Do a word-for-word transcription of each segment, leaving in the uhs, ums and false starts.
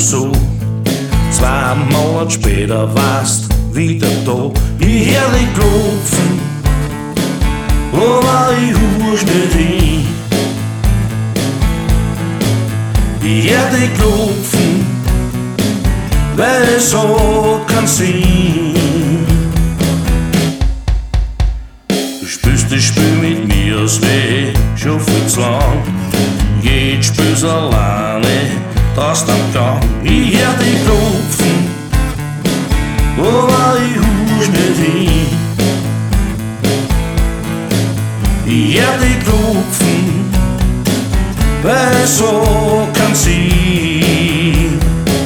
so. Zwei Monate später warst wieder da. Ich hör dich klopfen, aber ich husch nicht hin. Ich hör dich klopfen, weil es hat keinen Sinn. Du spielst das Spiel mit mir aus weh, schon viel zu lang. Jetzt spielst alleine, das dann kann. Ich hör dich klopfen, aber ich husch nicht hin. Ich hör dich klopfen, weil so kann sie.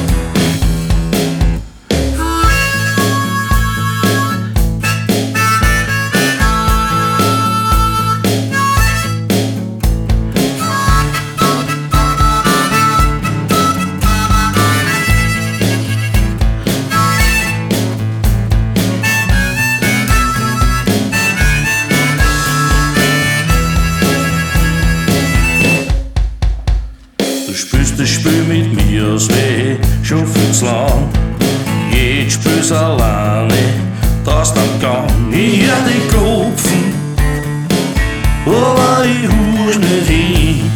Du spielst das Spiel mit mir aus weh, schon viel zu lang. Jetzt spielst alleine, das dann kann. Ich hör dich klopfen, aber ich husch nicht hin.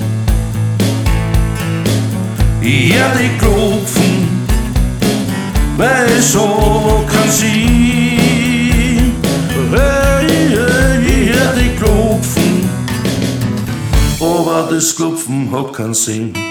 Ich hör dich klopfen, weil so kann sie. Hey, hey, ich hör dich klopfen, aber das Klopfen hat keinen Sinn.